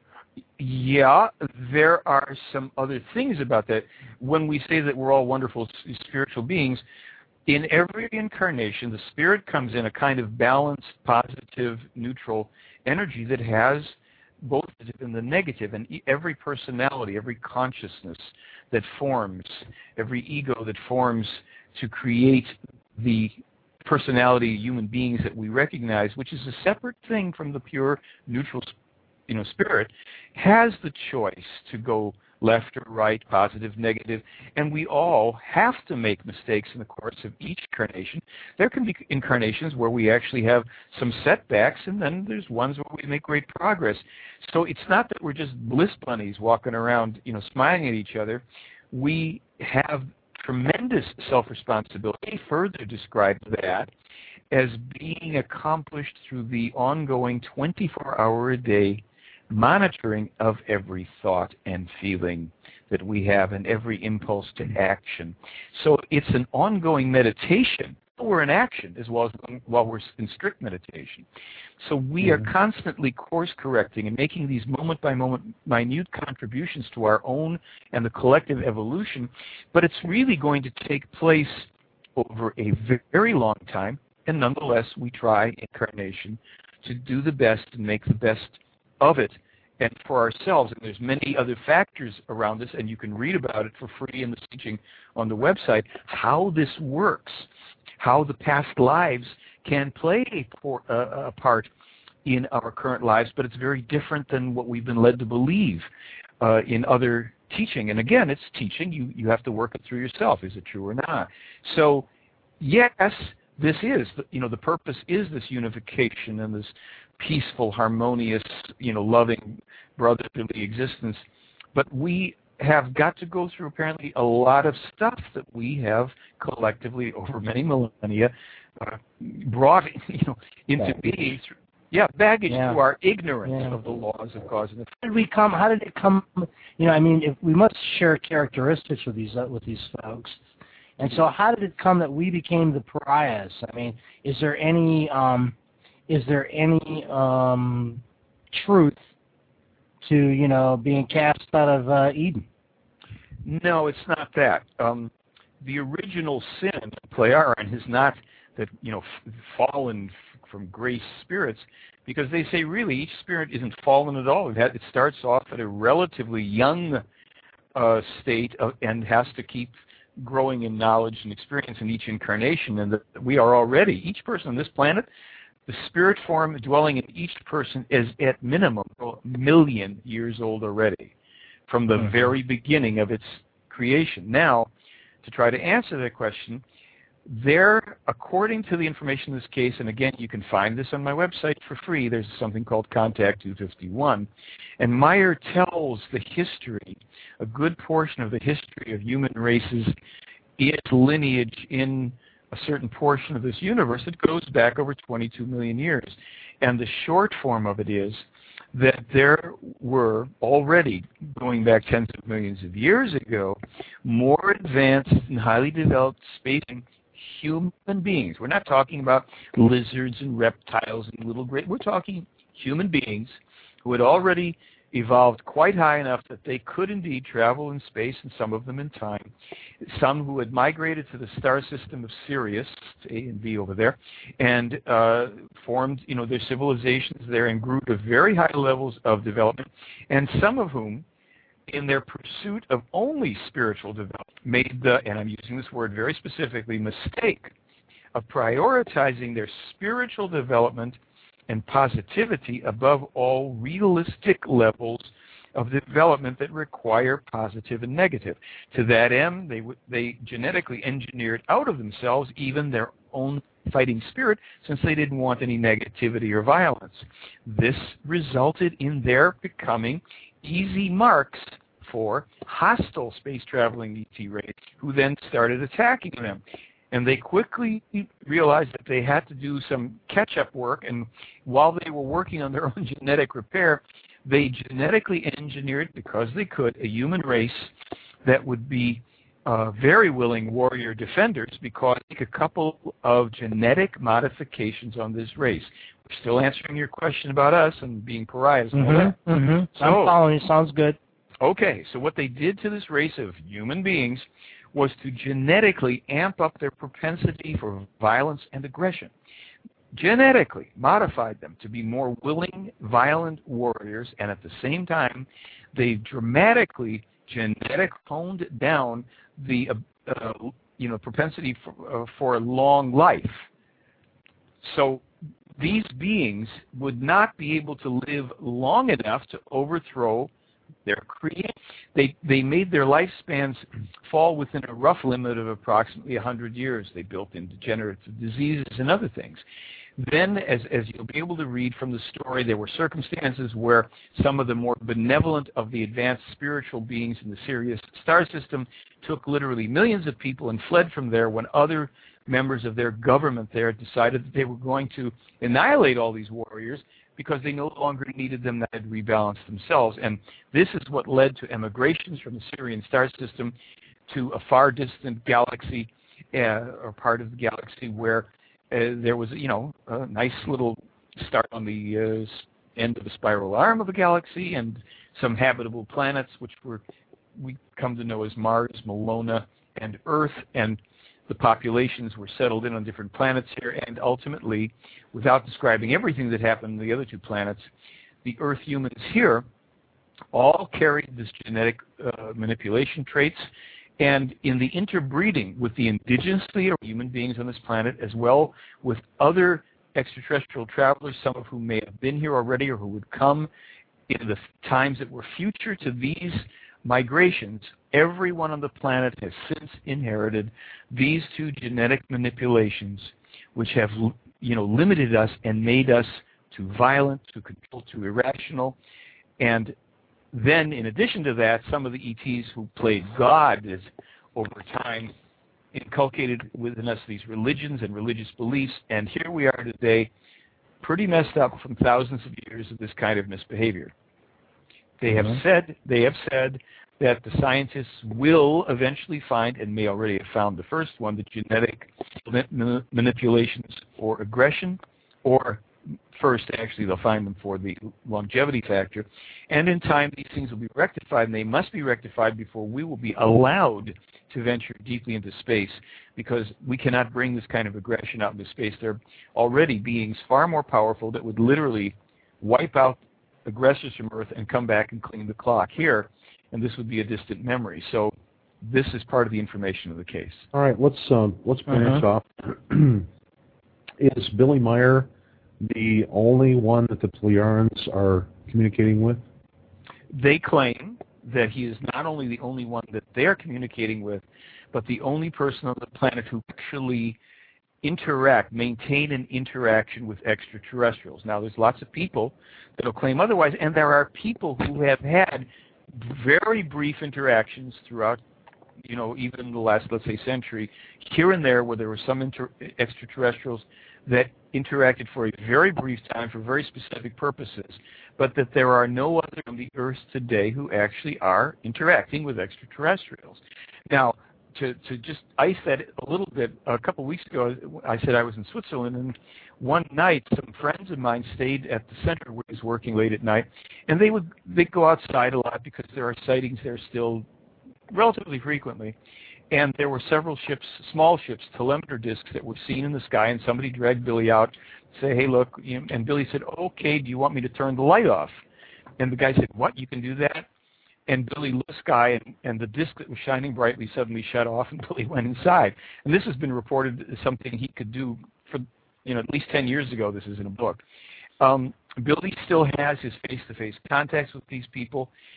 Yeah, there are some other things about that. When we say that we're all wonderful spiritual beings, in every incarnation, the spirit comes in a kind of balanced, positive, neutral energy that has both the positive and the negative. And every personality, every consciousness that forms, every ego that forms to create the personality of human beings that we recognize, which is a separate thing from the pure, neutral you know, spirit, has the choice to go left or right, positive, negative, and we all have to make mistakes in the course of each incarnation. There can be incarnations where we actually have some setbacks, and then there's ones where we make great progress. So it's not that we're just bliss bunnies walking around, you know, smiling at each other. We have tremendous self-responsibility. Further describe that as being accomplished through the ongoing twenty-four hour a day monitoring of every thought and feeling that we have and every impulse to action. So it's an ongoing meditation. We're in action as well as while we're in strict meditation. So we are constantly course correcting and making these moment by moment minute contributions to our own and the collective evolution, but it's really going to take place over a very long time, and nonetheless we try incarnation to do the best and make the best of it and for ourselves. And there's many other factors around this, and you can read about it for free in the teaching on the website, how this works, how the past lives can play a, por- uh, a part in our current lives, but it's very different than what we've been led to believe uh, in other teaching. And again, it's teaching. You, you have to work it through yourself. Is it true or not? So, yes, this is, you know, the purpose is this unification and this peaceful, harmonious, you know, loving, brotherly existence. But we have got to go through apparently a lot of stuff that we have collectively over many millennia uh, brought, you know, into being. Through, yeah, baggage yeah. through our ignorance yeah. of the laws of cause and effect. How did we come? How did it come? You know, I mean, if we must share characteristics with these uh, with these folks. And so, how did it come that we became the pariahs? I mean, is there any um, is there any um, truth to you know being cast out of uh, Eden? No, it's not that. Um, the original sin, Pleiaren, is not that you know f- fallen f- from grace spirits, because they say really each spirit isn't fallen at all. It, had, it starts off at a relatively young uh, state of, and has to keep growing in knowledge and experience in each incarnation, and that we are already, each person on this planet, the spirit form dwelling in each person is at minimum a million years old already from the mm-hmm. very beginning of its creation. Now, to try to answer that question, there, according to the information in this case, and again, you can find this on my website for free, there's something called Contact two fifty-one, and Meyer tells the history, a good portion of the history of human races, its lineage in a certain portion of this universe that goes back over twenty-two million years. And the short form of it is that there were already, going back tens of millions of years ago, more advanced and highly developed spacing human beings. We're not talking about lizards and reptiles and little great. We're talking human beings who had already evolved quite high enough that they could indeed travel in space, and some of them in time. Some who had migrated to the star system of Sirius, A and B over there, and uh, formed, you know, their civilizations there and grew to very high levels of development, and some of whom, in their pursuit of only spiritual development, made the, and I'm using this word very specifically, mistake of prioritizing their spiritual development and positivity above all realistic levels of development that require positive and negative. To that end, they, they genetically engineered out of themselves even their own fighting spirit, since they didn't want any negativity or violence. This resulted in their becoming easy marks for hostile space-traveling E T rays, who then started attacking them. And they quickly realized that they had to do some catch-up work, and while they were working on their own genetic repair, they genetically engineered, because they could, a human race that would be uh, very willing warrior defenders, because they took a couple of genetic modifications on this race. We're still answering your question about us and being pariahs. And all that. Mm-hmm, mm-hmm. So, I'm following you. Sounds good. Okay, so what they did to this race of human beings was to genetically amp up their propensity for violence and aggression. Genetically modified them to be more willing, violent warriors, and at the same time, they dramatically genetic honed down the uh, uh, you know propensity for, uh, for long life. So these beings would not be able to live long enough to overthrow their creation. They, they made their lifespans fall within a rough limit of approximately one hundred years. They built in degenerative diseases and other things. Then, as, as you'll be able to read from the story, there were circumstances where some of the more benevolent of the advanced spiritual beings in the Sirius star system took literally millions of people and fled from there, when other members of their government there decided that they were going to annihilate all these warriors because they no longer needed them, that had rebalanced themselves. And this is what led to emigrations from the Sirian star system to a far distant galaxy, uh, or part of the galaxy where uh, there was, you know, a nice little start on the uh, end of the spiral arm of the galaxy, and some habitable planets, which were we come to know as Mars, Malona, and Earth, and the populations were settled in on different planets here, and ultimately, without describing everything that happened on the other two planets, the Earth humans here all carried this genetic uh, manipulation traits, and in the interbreeding with the indigenously or human beings on this planet, as well with other extraterrestrial travelers, some of whom may have been here already or who would come in the times that were future to these migrations, everyone on the planet has since inherited these two genetic manipulations, which have, you know, limited us and made us too violent, too controlled, too irrational. And then, in addition to that, some of the E Ts who played God is, over time, inculcated within us these religions and religious beliefs. And here we are today, pretty messed up from thousands of years of this kind of misbehavior. They have mm-hmm. said they have said that the scientists will eventually find, and may already have found the first one, the genetic manipulations for aggression, or first, actually, they'll find them for the longevity factor. And in time, these things will be rectified, and they must be rectified before we will be allowed to venture deeply into space, because we cannot bring this kind of aggression out into space. There are already beings far more powerful that would literally wipe out aggressors from Earth and come back and clean the clock here, and this would be a distant memory. So this is part of the information of the case. All right, let's um, let's branch uh-huh. off. Is Billy Meier the only one that the Plejarans are communicating with? They claim that he is not only the only one that they're communicating with, but the only person on the planet who actually interact, maintain an interaction with extraterrestrials. Now, there's lots of people that will claim otherwise, and there are people who have had very brief interactions throughout, you know, even the last, let's say, century, here and there, where there were some inter- extraterrestrials that interacted for a very brief time for very specific purposes, but that there are no other on the Earth today who actually are interacting with extraterrestrials. Now, To, to just ice that a little bit, a couple of weeks ago, I said I was in Switzerland, and one night some friends of mine stayed at the center where I was working late at night, and they would they'd go outside a lot because there are sightings there still relatively frequently. And there were several ships, small ships, telemeter discs that were seen in the sky, and somebody dragged Billy out, say, hey, look, you know, and Billy said, okay, do you want me to turn the light off? And the guy said, what, you can do that? And Billy looked at the sky, and, and the disc that was shining brightly suddenly shut off, and Billy went inside. And this has been reported as something he could do for, you know, at least ten years ago. This is in a book. Um, Billy still has his face-to-face contacts with these people.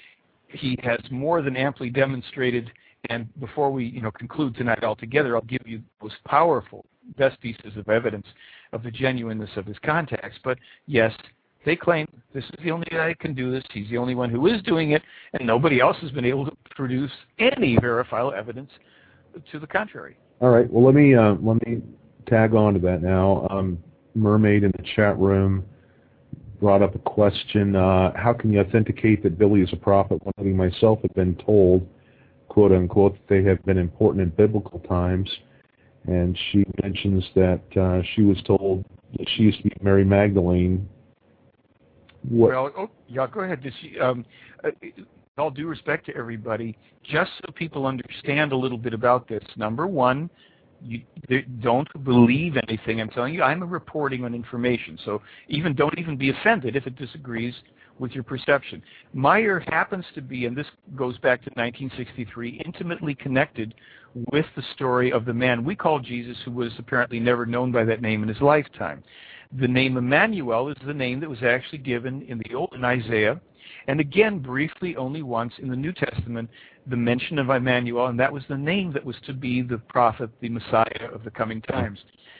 he has more than amply demonstrated. And before we, you know, conclude tonight altogether, I'll give you the most powerful, best pieces of evidence of the genuineness of his contacts. But yes, they claim this is the only guy that can do this. He's the only one who is doing it, and nobody else has been able to produce any verifiable evidence to the contrary. All right. Well, let me uh, let me tag on to that now. Um, Mermaid in the chat room brought up a question. Uh, how can you authenticate that Billy is a prophet when I myself have been told, quote unquote, that they have been important in biblical times? And she mentions that uh, she was told that she used to be Mary Magdalene. What? Well, oh, yeah, go ahead. Did she, um, uh, all due respect to everybody, just so people understand a little bit about this, number one, you don't believe anything I'm telling you. I'm reporting on information, so even don't even be offended if it disagrees with your perception. Meyer happens to be, and this goes back to nineteen sixty-three, intimately connected with the story of the man we call Jesus, who was apparently never known by that name in his lifetime. The name Emmanuel is the name that was actually given in the Old in Isaiah, and again, briefly, only once in the New Testament, the mention of Emmanuel, and that was the name that was to be the prophet, the Messiah of the coming times.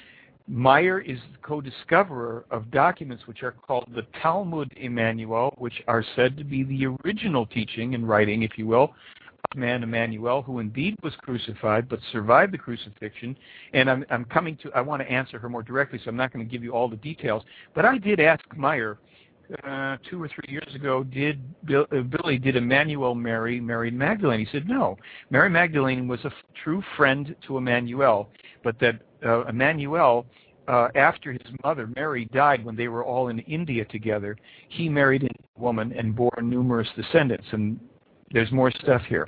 Meyer is the co-discoverer of documents which are called the Talmud Emmanuel, which are said to be the original teaching and writing, if you will, of man Emmanuel, who indeed was crucified but survived the crucifixion. And I'm, I'm coming to, I want to answer her more directly, so I'm not going to give you all the details. But I did ask Meyer uh, two or three years ago, did Bill, uh, Billy, did Emmanuel marry Mary Magdalene? He said no. Mary Magdalene was a f- true friend to Emmanuel, but that uh, Emmanuel, uh, after his mother, Mary, died when they were all in India together, he married a woman and bore numerous descendants. And there's more stuff here.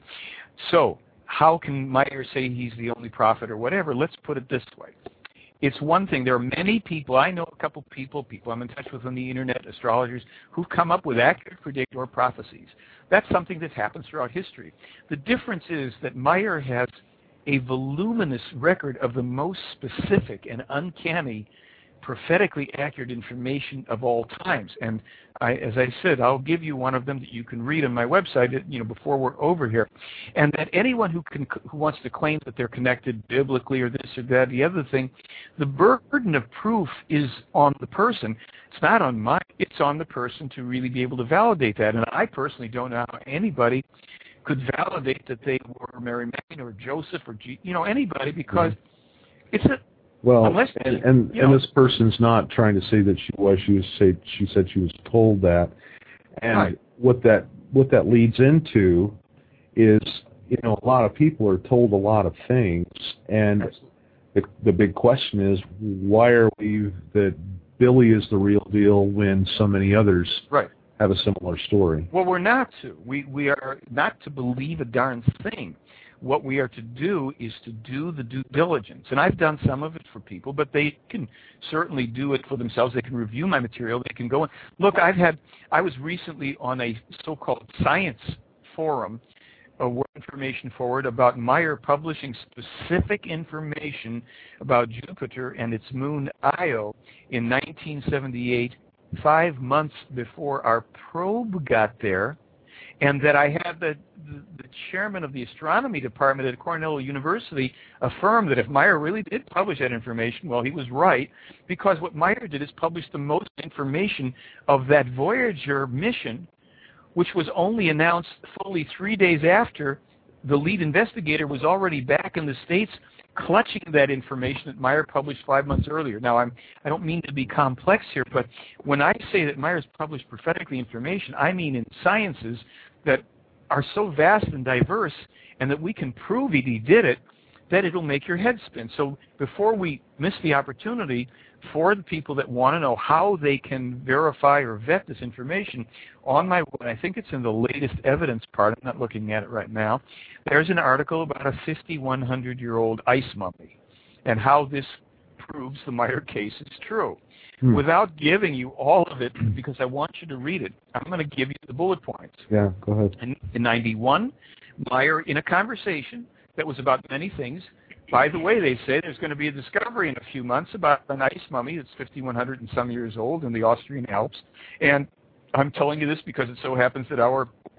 So how can Meyer say he's the only prophet or whatever? Let's put it this way. It's one thing. There are many people, I know a couple people, people I'm in touch with on the internet, astrologers, who've come up with accurate predictor prophecies. That's something that happens throughout history. The difference is that Meyer has a voluminous record of the most specific and uncanny, prophetically accurate information of all times. And I, as I said, I'll give you one of them that you can read on my website, you know, before we're over here. And that anyone who can, who wants to claim that they're connected biblically or this or that, the other thing, the burden of proof is on the person. It's not on mine. It's on the person to really be able to validate that. And I personally don't know how anybody could validate that they were Mary Magdalene or Joseph or, G, you know, anybody, because mm-hmm. it's a Well, Unless, and and, and this person's not trying to say that she was. She was say she said she was told that, and right. what that what that leads into is, you know, a lot of people are told a lot of things, and the the big question is, why are we that Billy is the real deal when so many others right. have a similar story? Well, we're not to. We we are not to believe a darn thing. What we are to do is to do the due diligence. And I've done some of it for people, but they can certainly do it for themselves. They can review my material. They can go and look. I've had, I was recently on a so-called science forum, a Word Information Forward, about Meyer publishing specific information about Jupiter and its moon Io in nineteen seventy-eight, five months before our probe got there. And that I had the, the, the chairman of the astronomy department at Cornell University affirm that if Meyer really did publish that information, well, he was right, because what Meyer did is publish the most information of that Voyager mission, which was only announced fully three days after the lead investigator was already back in the States clutching that information that Meyer published five months earlier. Now, I'm, I don't mean to be complex here, but when I say that Meyer's published prophetically information, I mean in sciences that are so vast and diverse, and that we can prove he did it, that it'll make your head spin. So before we miss the opportunity for the people that want to know how they can verify or vet this information, on my web, I think it's in the latest evidence part, I'm not looking at it right now, there's an article about a fifty-one hundred year old ice mummy and how this proves the Meyer case is true. Hmm. Without giving you all of it, because I want you to read it, I'm going to give you the bullet points. Yeah, go ahead. In, in ninety-one, Meyer, in a conversation that was about many things, by the way, they say there's going to be a discovery in a few months about an ice mummy that's fifty-one hundred and some years old in the Austrian Alps. And I'm telling you this because it so happens that our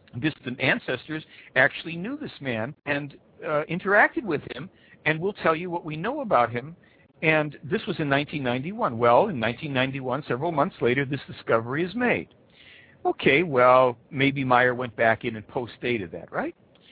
distant ancestors actually knew this man and uh, interacted with him, and we'll tell you what we know about him. And this was in nineteen ninety-one. Well, in nineteen ninety-one, several months later, this discovery is made. Okay, well, maybe Meyer went back in and post-dated that, right?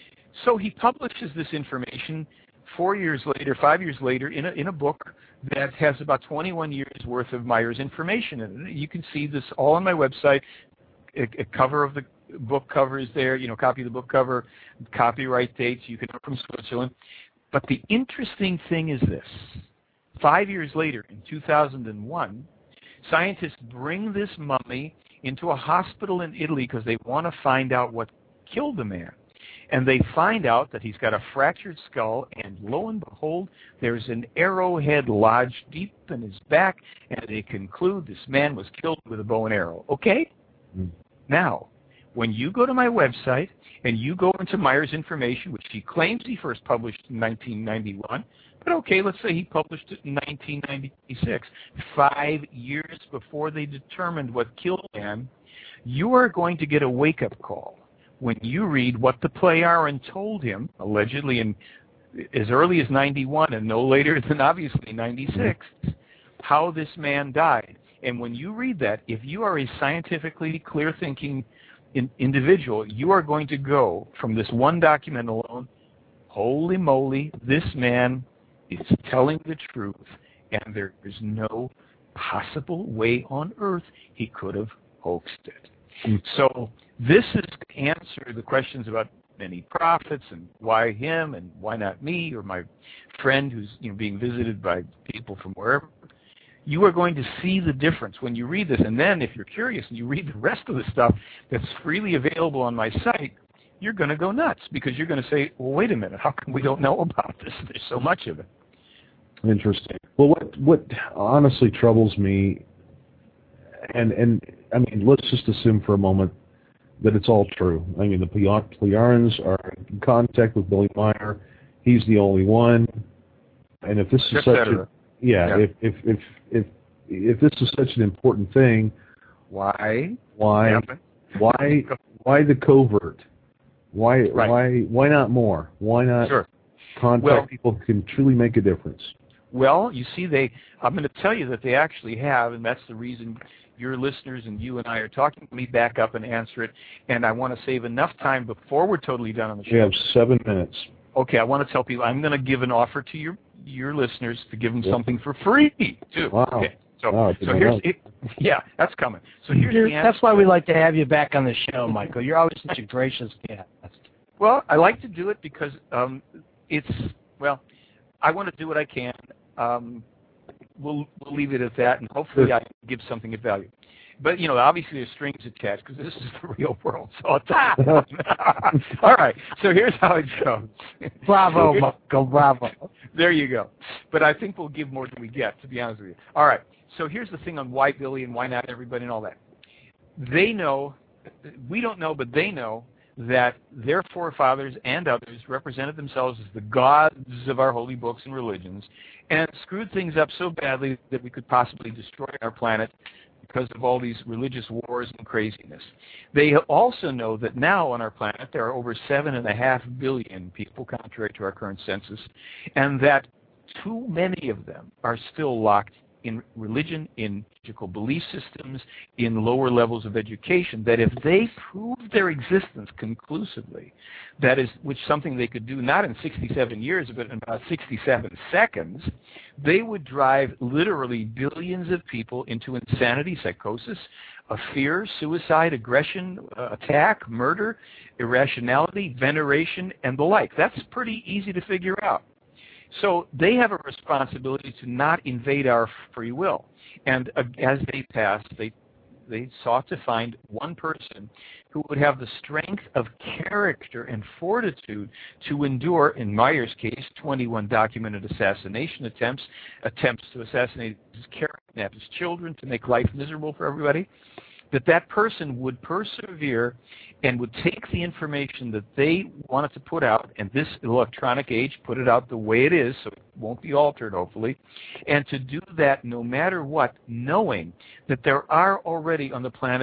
So he publishes this information four years later, five years later, in a, in a book that has about twenty-one years worth of Meyer's information in it. You can see this all on my website. A, a cover of the book cover is there, you know, copy of the book cover, copyright dates, you can know from Switzerland. But the interesting thing is this. Five years later, in two thousand one, scientists bring this mummy into a hospital in Italy because they want to find out what killed the man. And they find out that he's got a fractured skull, and lo and behold, there's an arrowhead lodged deep in his back, and they conclude this man was killed with a bow and arrow. Okay? Mm. Now, when you go to my website and you go into Meyer's information, which he claims he first published in nineteen ninety-one, but okay, let's say he published it in nineteen ninety-six, five years before they determined what killed him, you are going to get a wake-up call when you read what the Plejaren told him, allegedly in as early as ninety-one and no later than obviously ninety-six, how this man died. And when you read that, if you are a scientifically clear-thinking in, individual, you are going to go from this one document alone, holy moly, this man is telling the truth, and there is no possible way on earth he could have hoaxed it. Mm. So this is to answer the questions about many prophets and why him and why not me or my friend who's you know being visited by people from wherever. You are going to see the difference when you read this. And then if you're curious and you read the rest of the stuff that's freely available on my site, you're going to go nuts because you're going to say, well, wait a minute, how come we don't know about this? There's so much of it. Interesting. Well, what what honestly troubles me, and, and I mean, let's just assume for a moment that it's all true. I mean, the Plejarens are in contact with Billy Meyer. He's the only one. And if this is such a... Yeah, yeah. If, if if if if this is such an important thing, why why yeah. why why the covert? Why right. why why not more? Why not sure. contact well, people who can truly make a difference? Well, you see, they I'm going to tell you that they actually have, and that's the reason your listeners and you and I are talking. Let me back up and answer it, and I want to save enough time before we're totally done on the show. We have seven minutes. Okay, I want to tell people I'm going to give an offer to your your listeners to give them yep. something for free too. Wow. Okay. So, wow, so here's it, yeah, that's coming. So here's You're, the answer. That's why we like to have you back on the show, Michael. You're always such a gracious guest. Well, I like to do it because um, it's well, I want to do what I can. Um, we'll we'll leave it at that, and hopefully I can give something of value. But, you know, obviously there's strings attached because this is the real world. So it's all right. So here's how it goes. Bravo, Michael, bravo. There you go. But I think we'll give more than we get, to be honest with you. All right. So here's the thing on why Billy and why not everybody and all that. They know, we don't know, but they know that their forefathers and others represented themselves as the gods of our holy books and religions and screwed things up so badly that we could possibly destroy our planet because of all these religious wars and craziness. They also know that now on our planet there are over seven and a half billion people, contrary to our current census, and that too many of them are still locked in religion, in magical belief systems, in lower levels of education, that if they prove their existence conclusively, that is, which something they could do not in sixty-seven years, but in about sixty-seven seconds, they would drive literally billions of people into insanity, psychosis, a fear, suicide, aggression, uh, attack, murder, irrationality, veneration, and the like. That's pretty easy to figure out. So they have a responsibility to not invade our free will. And uh, as they passed, they they sought to find one person who would have the strength of character and fortitude to endure, in Meyer's case, twenty-one documented assassination attempts, attempts to assassinate his character, kidnap his children, to make life miserable for everybody, that that person would persevere and would take the information that they wanted to put out, and this electronic age put it out the way it is, so it won't be altered, hopefully, and to do that no matter what, knowing that there are already on the planet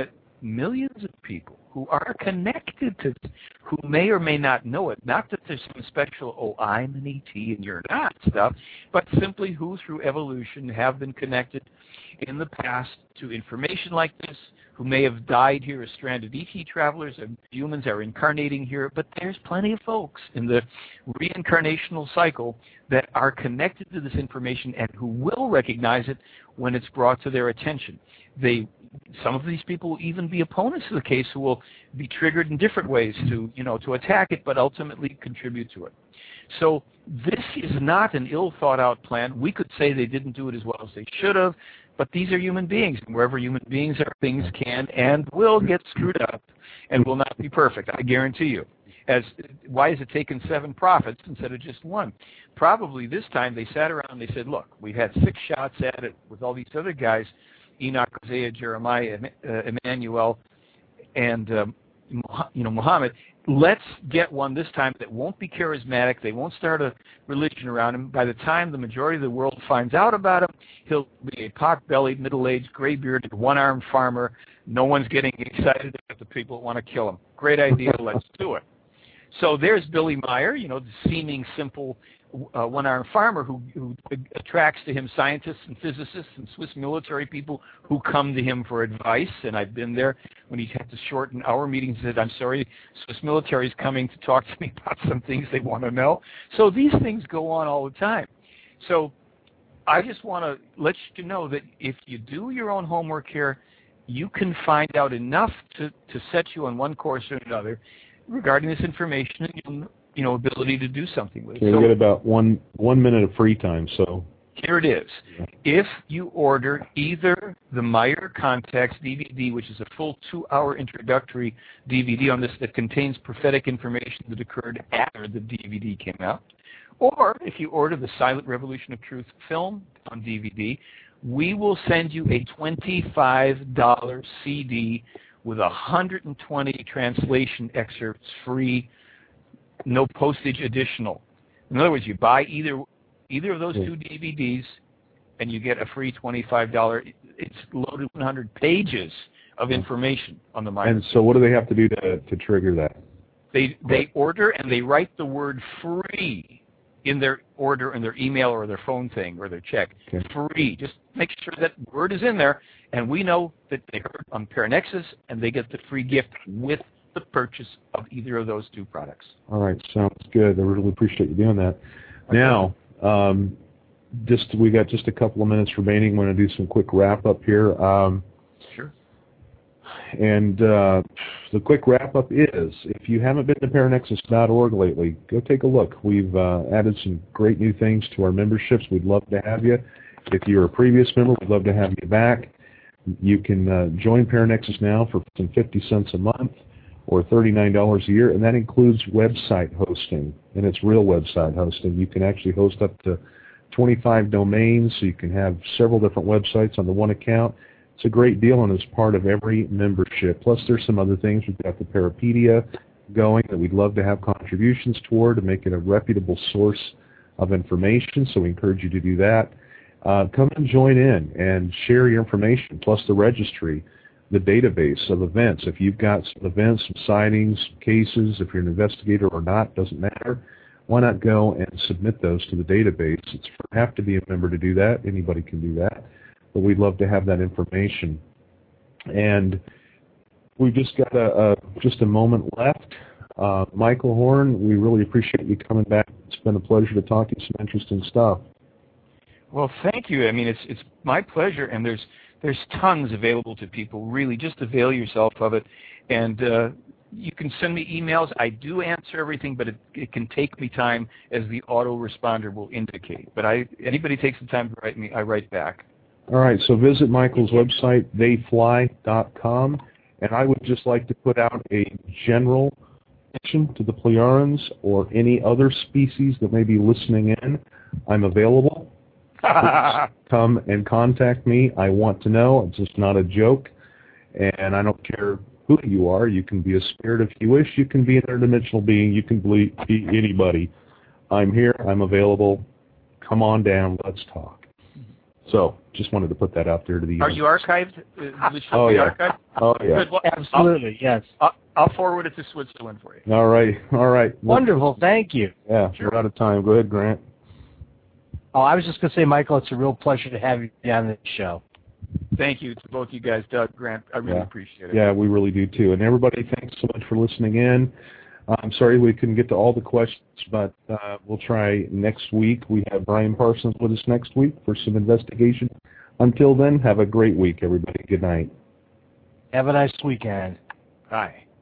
millions of people who are connected to, who may or may not know it. Not that there's some special, oh, I'm an E T and you're not stuff, but simply who through evolution have been connected in the past to information like this, who may have died here as stranded E T travelers, and humans are incarnating here, but there's plenty of folks in the reincarnational cycle that are connected to this information and who will recognize it when it's brought to their attention. They, some of these people will even be opponents of the case who will be triggered in different ways to, you know, to attack it, but ultimately contribute to it. So this is not an ill thought out plan. We could say they didn't do it as well as they should have, but these are human beings, and wherever human beings are, things can and will get screwed up and will not be perfect, I guarantee you. As why is it taking seven prophets instead of just one? Probably this time they sat around and they said, look, we've had six shots at it with all these other guys, Enoch, Isaiah, Jeremiah, uh, Emmanuel, and um, you know, Muhammad. Let's get one this time that won't be charismatic. They won't start a religion around him. By the time the majority of the world finds out about him, he'll be a pot-bellied, middle-aged, gray-bearded, one-armed farmer. No one's getting excited about the people that want to kill him. Great idea. Let's do it. So there's Billy Meyer, you know, the seeming simple uh, one-armed farmer who, who attracts to him scientists and physicists and Swiss military people who come to him for advice. And I've been there when he had to shorten our meetings and said, I'm sorry, Swiss military is coming to talk to me about some things they want to know. So these things go on all the time. So I just want to let you know that if you do your own homework here, you can find out enough to, to set you on one course or another regarding this information and, you know, ability to do something with it. Okay, so, we get about one one minute of free time, so. Here it is. If you order either the Meyer Contacts D V D, which is a full two-hour introductory D V D on this that contains prophetic information that occurred after the D V D came out, or if you order the Silent Revolution of Truth film on D V D, we will send you a twenty-five dollar C D with one hundred twenty translation excerpts free, no postage additional. In other words, you buy either either of those two D V Ds and you get a free twenty-five dollars. It's loaded one hundred pages of information on the Meyer. And so what do they have to do to, to trigger that? They, they order and they write the word free in their order, in their email or their phone thing or their check. Okay. Free. Just make sure that word is in there, and we know that they heard on Paranexus, and they get the free gift with the purchase of either of those two products. All right, sounds good. I really appreciate you doing that. Okay. Now, um, just we got just a couple of minutes remaining. I'm going to do some quick wrap up here. Um, sure. And uh, the quick wrap up is, if you haven't been to Paranexus dot org lately, go take a look. We've uh, added some great new things to our memberships. We'd love to have you. If you're a previous member, we'd love to have you back. You can uh, join Paranexus now for fifty cents a month or thirty-nine dollars a year, and that includes website hosting, and it's real website hosting. You can actually host up to twenty-five domains, so you can have several different websites on the one account. It's a great deal, and it's part of every membership. Plus, there's some other things. We've got the Parapedia going that we'd love to have contributions toward to make it a reputable source of information, so we encourage you to do that. Uh, come and join in and share your information, plus the registry, the database of events. If you've got some events, some sightings, cases, if you're an investigator or not, doesn't matter. Why not go and submit those to the database? It's you have to be a member to do that. Anybody can do that. But we'd love to have that information. And we've just got a, a just a moment left. Uh, Michael Horn, we really appreciate you coming back. It's been a pleasure to talk to you. Some interesting stuff. Well, thank you. I mean, it's it's my pleasure, and there's there's tons available to people. Really, just avail yourself of it. And uh, you can send me emails. I do answer everything, but it, it can take me time, as the autoresponder will indicate. But I anybody takes the time to write me, I write back. All right, so visit Michael's website, they fly dot com, and I would just like to put out a general mention to the Plejarans or any other species that may be listening in. I'm available. Come and contact me. I want to know. It's just not a joke, and I don't care who you are. You can be a spirit if you wish. You can be an interdimensional being. You can be anybody. I'm here. I'm available. Come on down. Let's talk. So just wanted to put that out there to the. Are you archived? Uh, oh yeah. Archived? Oh yeah. Good. Well, absolutely. I'll, yes. I'll, I'll forward it to Switzerland for you. All right. All right. Wonderful. Thank you. Yeah. Sure. We're out of time. Go ahead, Grant. Oh, I was just going to say, Michael, it's a real pleasure to have you on the show. Thank you to both you guys, Doug, Grant. I really yeah. appreciate it. Yeah, we really do too. And everybody, thanks so much for listening in. Uh, I'm sorry we couldn't get to all the questions, but uh, we'll try next week. We have Brian Parsons with us next week for some investigation. Until then, have a great week, everybody. Good night. Have a nice weekend. Bye.